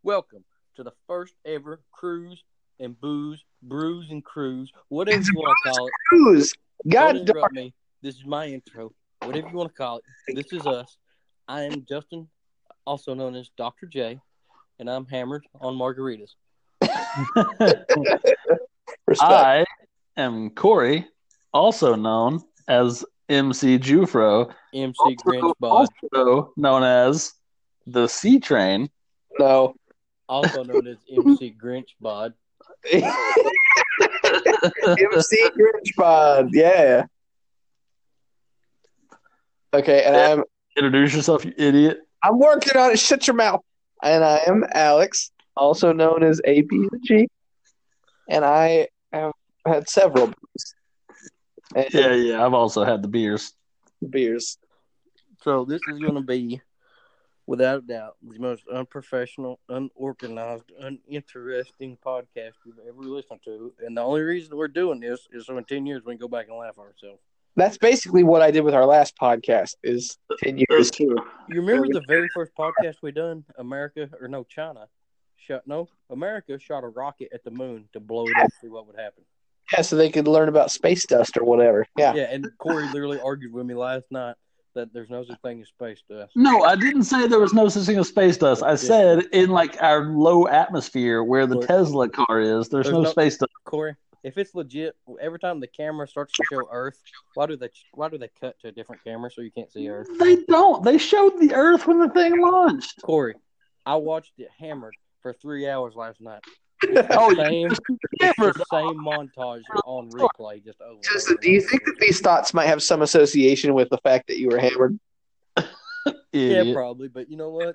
Welcome to the first ever Cruise and Booze, Brews and Cruise, whatever you want to call it. Cruise. God Don't interrupt me. This is my intro. Whatever you want to call it. This is us. I am Justin, also known as Dr. J, and I'm hammered on margaritas. I am Corey, also known as MC Jufro, MC Grinch Bod. also known as the C Train. No. Also known as MC Grinch Bod. MC Grinch Pod, yeah. Okay, and Introduce yourself, you idiot. I'm working on it. Shut your mouth. And I am Alex, also known as APG, and I have had several Yeah, I've also had the beers. beers. So this is going to be, without a doubt, the most unprofessional, unorganized, uninteresting podcast you've ever listened to. And the only reason we're doing this is so in 10 years we can go back and laugh at ourselves. That's basically what I did with our last podcast. Is 10 years. True. You remember the very first podcast we done? America shot a rocket at the moon to blow it up, see what would happen. Yeah, so they could learn about space dust or whatever. Yeah. Yeah, and Corey literally argued with me last night that there's no such thing as space dust. No, I didn't say there was no such thing as space dust. I said in like our low atmosphere where the Corey. Tesla car is, there's no space dust. Corey, if it's legit, every time the camera starts to show Earth, why do they cut to a different camera so you can't see Earth? They don't. They showed the Earth when the thing launched. Corey, I watched it hammered for 3 hours last night. Oh, It's the same montage on replay, just over. Justin, do you think that these thoughts might have some association with the fact that you were hammered? Yeah, Idiot. probably. But you know what?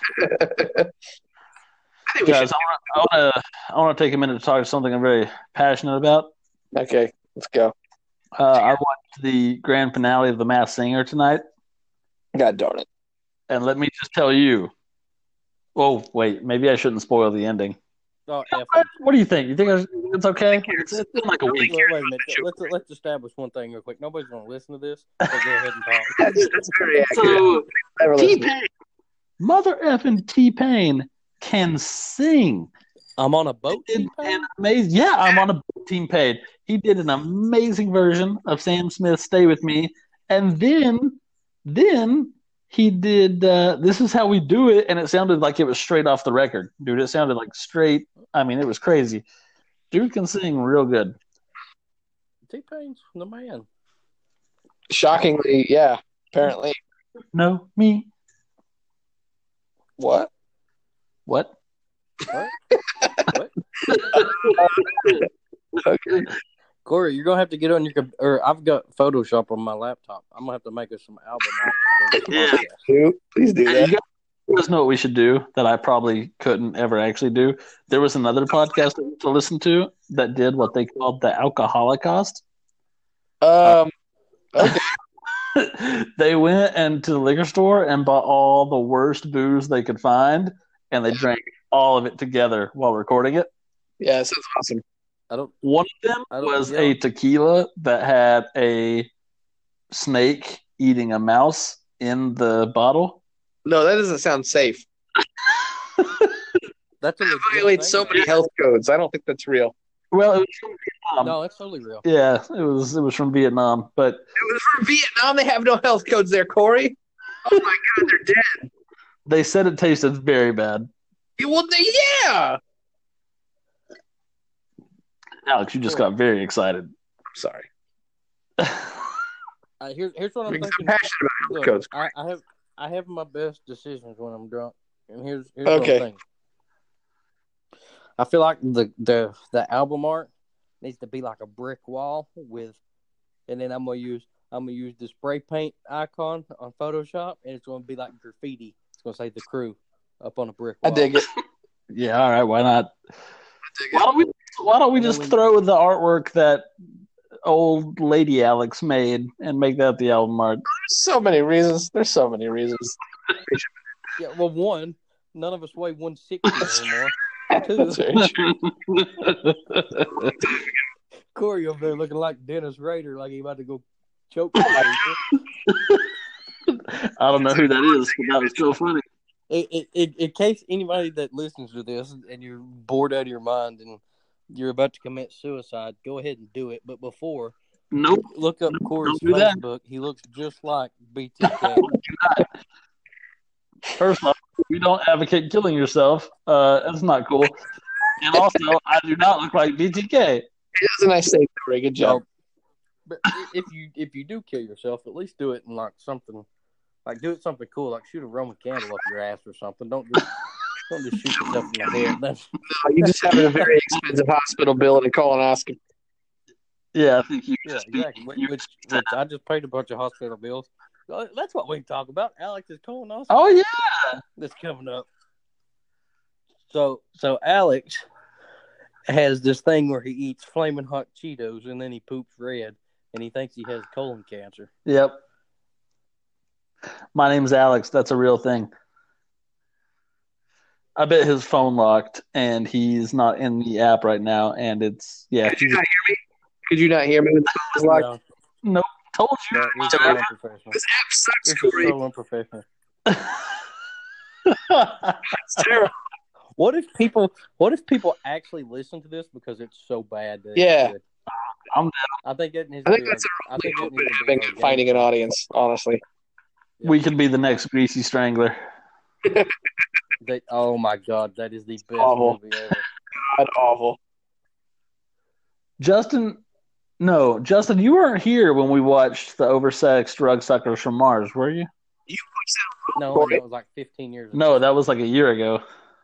Guys, I want to take a minute to talk something I'm very passionate about. Okay, let's go. I watched the grand finale of The Masked Singer tonight, God darn it. and let me just tell you. Oh, wait, maybe I shouldn't spoil the ending. Oh, What do you think? You think it's okay? It's been like a week. Wait a minute. Let's establish one thing real quick. Nobody's going to listen to this. So go ahead and talk. That's very accurate. So, Never listened. T-Pain, mother effing T-Pain can sing. I'm on a boat. Did an amazing. Yeah, I'm on a boat, Team Paid. He did an amazing version of Sam Smith's "Stay with Me," and then he did "This Is How We Do It," and it sounded like it was straight off the record, dude. It sounded like straight. I mean, it was crazy. Dude can sing real good. T-Pain's the man. Shockingly, yeah, apparently. No, me. What? What? What? Okay. Corey, you're gonna have to get on your computer. I've got Photoshop on my laptop. I'm gonna have to make us some album art for this Yeah. podcast. Please do that. You guys know what we should do that I probably couldn't ever actually do? There was another podcast to listen to that did what they called the Alcoholocaust. Okay. They went into the liquor store and bought all the worst booze they could find, and they drank all of it together while recording it. Yeah, that sounds awesome. One of them was a tequila that had a snake eating a mouse in the bottle. No, that doesn't sound safe. That's a It legit violates thing. so many health codes. I don't think that's real. Well, it was from Vietnam. No, it's totally real. Yeah, it was from Vietnam, but It was from Vietnam. They have no health codes there, Corey. Oh my God, they're dead. they said it tasted very bad. Yeah. Alex, you just got very excited. I'm sorry. Here's what I'm Because thinking. I'm passionate about Look, health codes. I have my best decisions when I'm drunk, and here's what Okay. I'm thinking. I feel like the album art needs to be like a brick wall with, and then I'm gonna use the spray paint icon on Photoshop, and it's gonna be like graffiti. It's gonna say "The Crew" up on a brick I wall. dig it. Yeah, all right, why not? dig Why don't we just throw the artwork that old lady Alex made and make that the album art? There's so many reasons. Yeah, well, one, none of us weigh 160 anymore. That's Two, very true. Corey over there looking like Dennis Rader, like he about to go choke some people. I don't know who that is, but that was so funny. In case anybody that listens to this and you're bored out of your mind and you're about to commit suicide, go ahead and do it. But before, Nope. look up Corey's don't do that. Facebook. He looks just like BTK. First off, we don't advocate killing yourself. That's not cool. And also, I do not look like BTK. He does a nice thing, Corey. Good job. But if you do kill yourself, at least do it in like something, like do it something cool, like shoot a Roman candle up your ass or something. Don't just shoot yourself in the head. No, you just have a very expensive hospital bill and a colonoscopy. Yeah, I think you. Yeah, exactly. Which I just paid a bunch of hospital bills. That's what we can talk about. Alex's colonoscopy. Oh yeah, that's coming up. So Alex has this thing where he eats flaming hot Cheetos and then he poops red, and he thinks he has colon cancer. Yep. My name's Alex. That's a real thing. I bet his phone locked and he's not in the app right now. And it's Could you not hear me? Could you not hear me when the phone was locked? No. Nope. Told you. No, it's so unprofessional. This app sucks, This is Corey. so unprofessional. It's terrible. What if people actually listen to this because it's so bad that Yeah. it's good? I think it needs I to think be that's I our think only it hope needs at to be having organic. finding an audience, honestly. We could be the next Greasy Strangler. Oh my God, that is the best Awful. movie ever. God, awful. Justin, you weren't here when we watched the oversexed drug suckers from Mars, were you? You watched that No, Corey? that was like 15 years ago. No, that was like a year ago.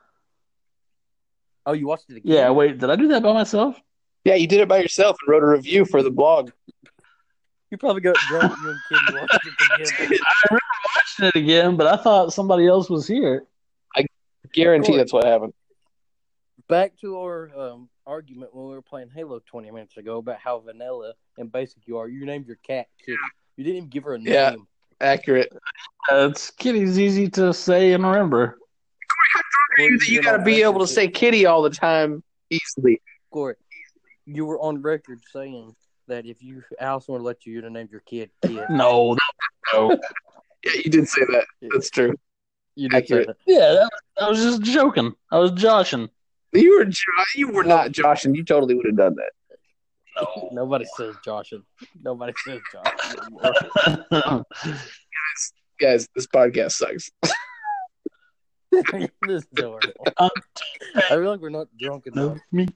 Oh, you watched it again? Yeah, wait, did I do that by myself? Yeah, you did it by yourself and wrote a review for the blog. You probably got drunk and you and Kitty watched it again. I remember watching it again, but I thought somebody else was here. Guarantee Corey. that's what happened. Back to our argument when we were playing Halo 20 minutes ago about how vanilla and basic you are. You named your cat Kitty. You didn't even give her a name. Yeah. Accurate. It's Kitty's easy to say and remember. You got to be able to say kitty all the time easily. Corey, you were on record saying that if Allison would let you'd have named your kid Kid. No. Yeah, you did say that. That's true. You did say Accurate. that. Yeah, I was just joking. I was joshing. You were not Josh, and you totally would have done that. No. Nobody says Joshing. Nobody says Joshing anymore. Guys, this podcast sucks. This is horrible. I feel like we're not drunk enough. Me.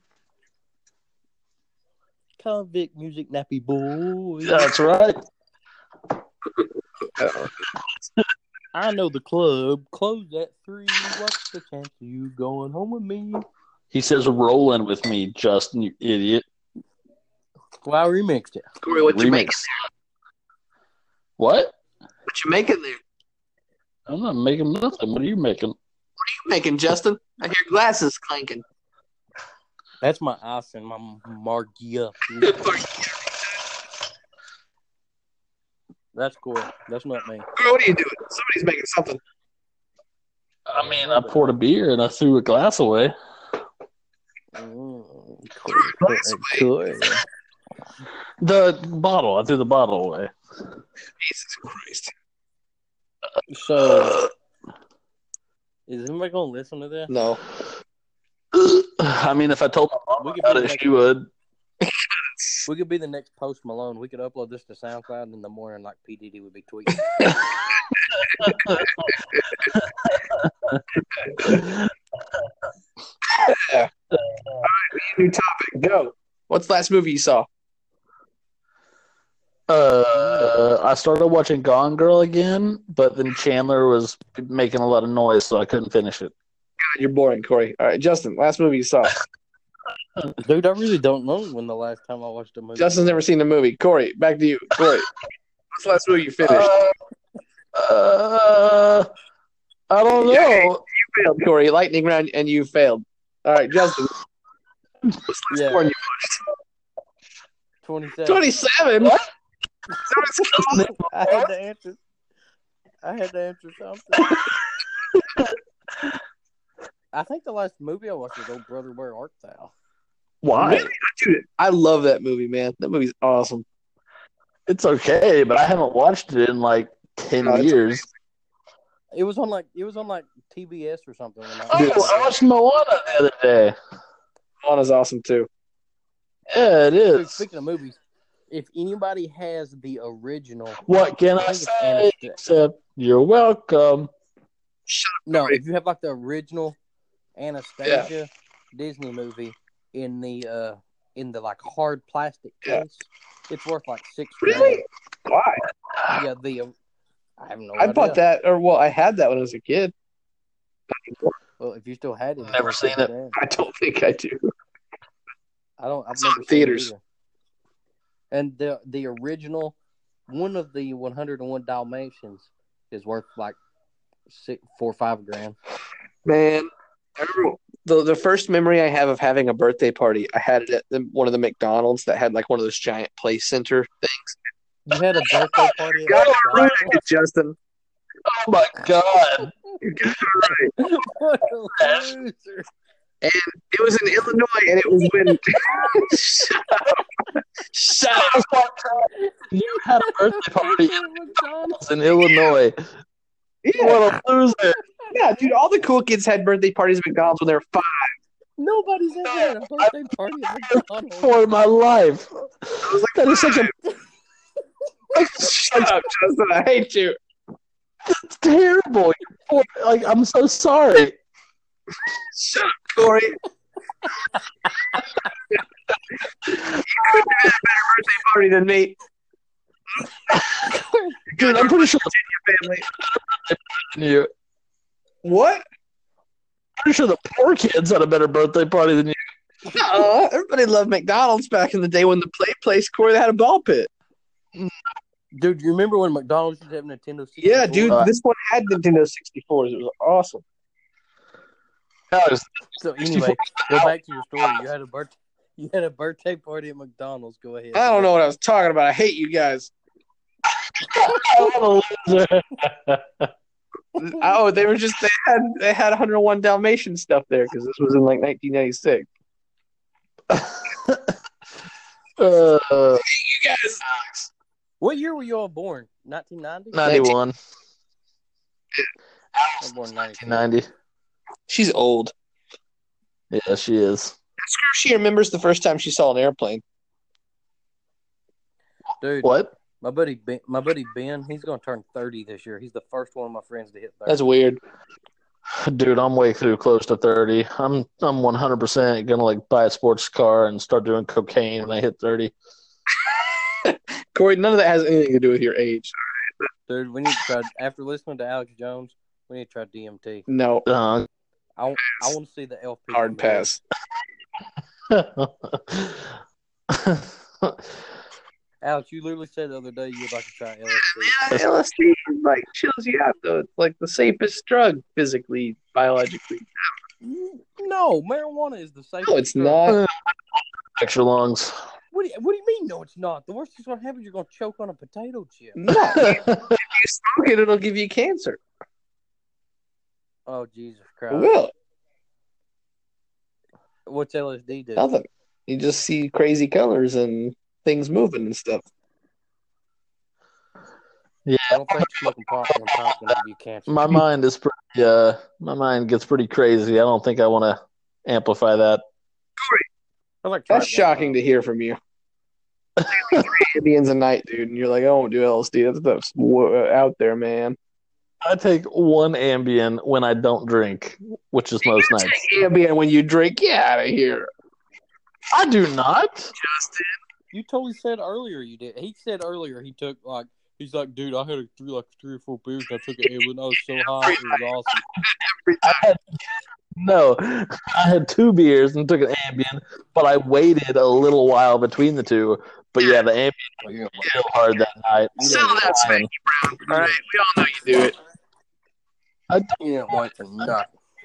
Convict music, nappy boy. That's right. I know the club closed at 3. What's the chance of you going home with me? He says rolling with me, Justin, you idiot. Well, I remixed it. Corey, what you making? What? What you making there? I'm not making nothing. What are you making? What are you making, Justin? I hear glasses clanking. That's my ice and my margia. That's cool. That's not me. Corey, what are you doing? Somebody's making something. I mean, I poured a beer and I threw a glass away. Cool. The bottle. I threw the bottle away. Jesus Christ. So, is anybody going to listen to this? No. I mean, if I told my mom We could about be it, like- she would. We could be the next Post Malone. We could upload this to SoundCloud, and in the morning, like P. Diddy would be tweeting. Yeah. All right, new topic. Go. What's the last movie you saw? I started watching Gone Girl again, but then Chandler was making a lot of noise, so I couldn't finish it. God, you're boring, Corey. All right, Justin, last movie you saw. Dude, I really don't know when the last time I watched a movie. Justin's never seen the movie. Corey, back to you. Corey, what's the last movie you finished? I don't know. You failed, Corey. Lightning round, and you failed. All right, Justin. What's the last Yeah. porn you 27. watched? 27? What? Is that what it's called? I had to answer something. I think the last movie I watched was Old Brother, Where Art Thou? Why? Really? Dude, I love that movie, man. That movie's awesome. It's okay, but I haven't watched it in like 10 No, it's years. It was on like TBS or something. When Dude, I watched Moana the other day. Moana's awesome too. Yeah, it Dude, is. speaking of movies, if anybody has the original, What can I think it's say Anastasia. except you're welcome? No, if you have like the original Anastasia Disney movie in the like hard plastic case, it's worth like $6. Really? Why? Yeah, I have no I idea. bought that, I had that when I was a kid. Well, if you still had it, Never seen it. I don't think I do. I've It's never on seen theaters. it either. And the original, one of the 101 Dalmatians is worth like $4 or $5. Man, I remember the first memory I have of having a birthday party, I had it at one of the McDonald's that had like one of those giant play center things. You had a birthday party at Got it McDonald's? right, Justin. Oh my god! You got it right. What a loser. It was in Illinois, and it was when. Shut up. You had a birthday party At McDonald's. in Illinois. Yeah, What a loser! yeah, dude. All the cool kids had birthday parties at McDonald's when they were 5. Nobody's ever had a birthday party at McDonald's. For my life, I was like, that is such a shut up, Justin. I hate you. It's terrible. Like, I'm so sorry. Shut up, Corey. You couldn't have had a better birthday party than me. Dude, I'm pretty sure Family. you. What? Pretty sure the poor kids had a better birthday party than you. Everybody loved McDonald's back in the day when the play place, Corey, they had a ball pit. Dude, you remember when McDonald's used to have Nintendo 64? Yeah, dude, this one had Nintendo 64s. It was awesome. So anyway, go back to your story. You had a birthday party at McDonald's. Go ahead. I don't know what I was talking about. I hate you guys. What a loser. Oh, they had 101 Dalmatian stuff there because this was in like 1996. You guys. What year were you all born? 1990? 91. I was born in 92. 1990. She's old. Yeah, she is. Ask her if she remembers the first time she saw an airplane. Dude, What? my buddy Ben, he's going to turn 30 this year. He's the first one of my friends to hit 30. That's weird. Dude, I'm way too close to 30. I'm 100% gonna like buy a sports car and start doing cocaine when I hit 30. Corey, none of that has anything to do with your age. Dude, we need to try, after listening to Alex Jones, we need to try DMT. No, I want to see the LP. hard pass. Alex, you literally said the other day you would like to try LSD. Yeah, LSD like chills you out though. It's like the safest drug physically, biologically. No, marijuana is the safest. No, it's drug. not. Extra lungs. What do you mean? No, it's not. The worst that's going to happen is you're going to choke on a potato chip. No, if you smoke it, it'll give you cancer. Oh, Jesus It Christ. will. What's LSD do? Nothing. You just see crazy colors and things moving and stuff. Yeah, I don't think smoking pot one time's going to give you cancer. my mind is pretty. My mind gets pretty crazy. I don't think I want to amplify that. I like That's shocking to hear from you. 3 Indians a night, dude, and you're like, I won't do LSD. That stuff's out there, man. I take one Ambien when I don't drink, which is most nights. Ambien when you drink, get out of here. I do not. Justin. You totally said earlier you did. He said earlier he took like, he's like, dude, I had three or four beers and I took an Ambien. I was so high. It was awesome. No, I had 2 beers and took an Ambien, but I waited a little while between the two. But yeah, the Ambien was real hard that night. Sell that Spanky Brown. All right, we all know you do it. You didn't want it for nothing.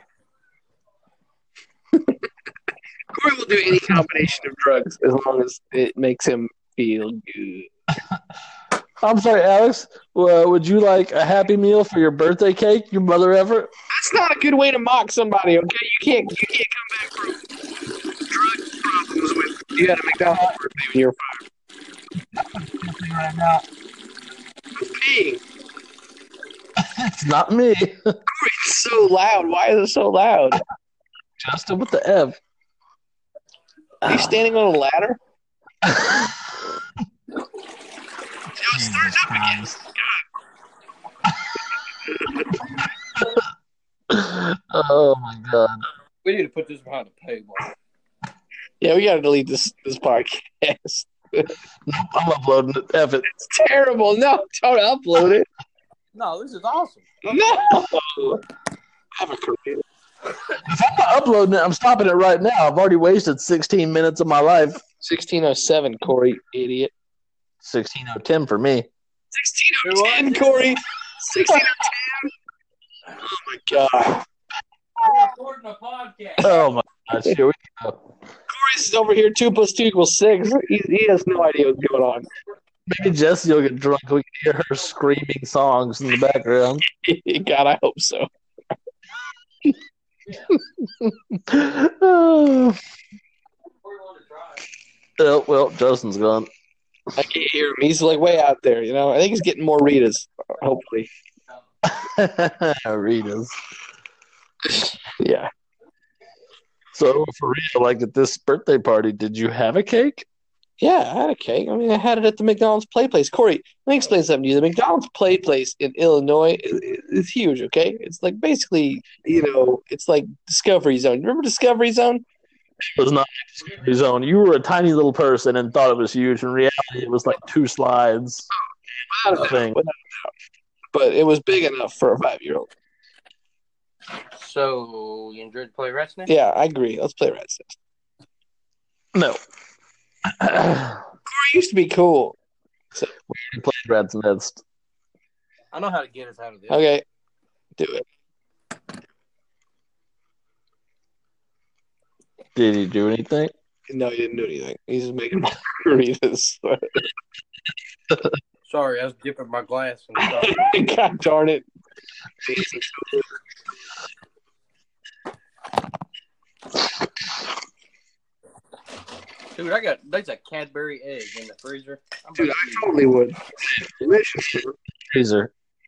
Corey will do any combination of drugs as long as it makes him feel good. I'm sorry, Alex. Would you like a Happy Meal for your birthday cake, your mother ever? That's not a good way to mock somebody, okay? You can't come back from drug problems with you had a McDonald's birthday when you were 5. Right now. Who's peeing? It's not me. It's so loud. Why is it so loud? Justin with the F. Are you standing on a ladder? Jesus Christ. Oh my God. We need to put this behind a paywall. Yeah, we got to delete this podcast. I'm uploading it. F it. It's terrible. No, don't upload it. No, this is awesome. No. Have a career. If I'm not uploading it, I'm stopping it right now. I've already wasted 16 minutes of my life. 1607, Corey, idiot. 16:10 for me. 1610, Corey. 1610. Oh my God. We're recording a podcast. Oh my gosh. Here we go. Corey's over here. 2 + 2 = 6. He has no idea what's going on. Maybe Jessie will get drunk. We can hear her screaming songs in the background. God, I hope so. Oh, well, Justin's gone. I can't hear him. He's like way out there, you know. I think he's getting more Ritas, hopefully. Rita's. Yeah. So, for real, like at this birthday party, did you have a cake? Yeah, I had a cake. I mean, I had it at the McDonald's Play Place. Corey, let me explain something to you. The McDonald's Play Place in Illinois is huge, okay? It's like basically, you know, it's like Discovery Zone. You remember Discovery Zone? It was not Discovery Zone. You were a tiny little person and thought it was huge. In reality, it was like 2 slides. Without a doubt. But it was big enough for a 5-year-old. So, you enjoyed the play Rat's Nest? Yeah, I agree. Let's play Rat's Nest. No. Corey used to be cool. We played Rat's Nest. I know how to get us out of this. Okay, do it. Did he do anything? No, he didn't do anything. He's just making margaritas. Sorry, I was dipping my glass in the coffee. God darn it. Dude, there's a Cadbury egg in the freezer. Dude, I totally would. Delicious. Freezer.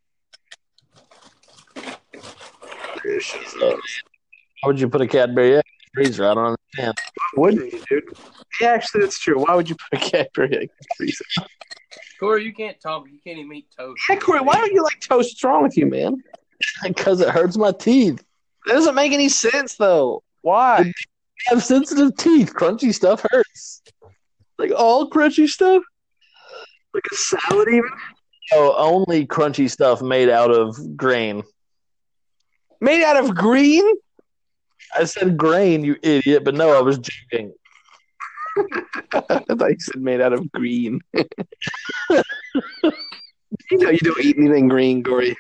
Delicious. How would you put a Cadbury egg in the freezer? I don't understand. Wouldn't you, dude? Yeah, actually, that's true. Why would you put a Cadbury egg in the freezer? Corey, you can't talk. You can't even eat toast. Yeah, Corey, why don't you like toast? What's wrong with you, man? Because it hurts my teeth. That doesn't make any sense, though. Why? I have sensitive teeth. Crunchy stuff hurts. Like all crunchy stuff? Like a salad, even? Oh, only crunchy stuff made out of grain. Made out of green? I said grain, you idiot, but no, I was joking. I thought you said made out of green. You know you don't eat anything green, Corey.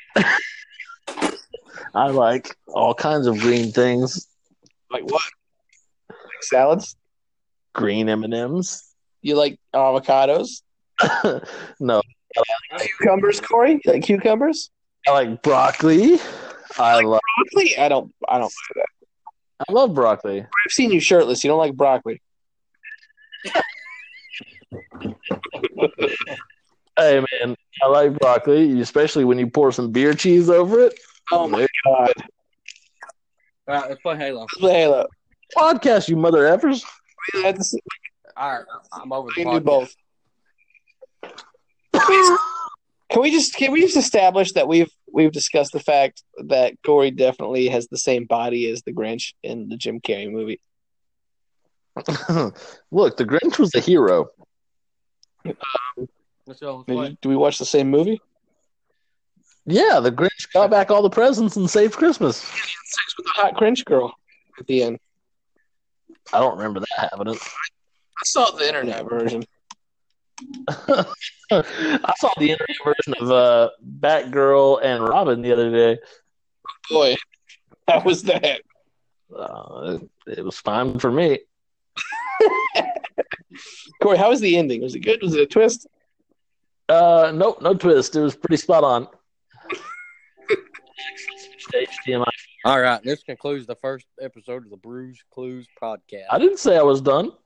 I like all kinds of green things. Like what? Like salads? Green M&Ms. You like avocados? No, Cucumbers, Corey? You like cucumbers? I like broccoli. I love Broccoli? I don't buy that. I love broccoli. I've seen you shirtless. You don't like broccoli. Hey man, I like broccoli, especially when you pour some beer cheese over it. Oh my God. All right, let's play Halo. Let's play Halo. Podcast, you mother effers. We had to- All right, I'm over we the can do podcast. both. Can we just establish that we've discussed the fact that Corey definitely has the same body as the Grinch in the Jim Carrey movie? Look, the Grinch was a hero. Let's go. Let's play. Do we watch the same movie? Yeah, the Grinch got back all the presents and saved Christmas. Sex with the hot Grinch girl at the end. I don't remember that happening. I saw the internet version. I saw the internet version of Batgirl and Robin the other day. Boy, how was that? It was fine for me. Corey, how was the ending? Was it good? Was it a twist? Nope, no twist. It was pretty spot on. HDMI. All right, this concludes the first episode of the Bruise Clues podcast. I didn't say I was done.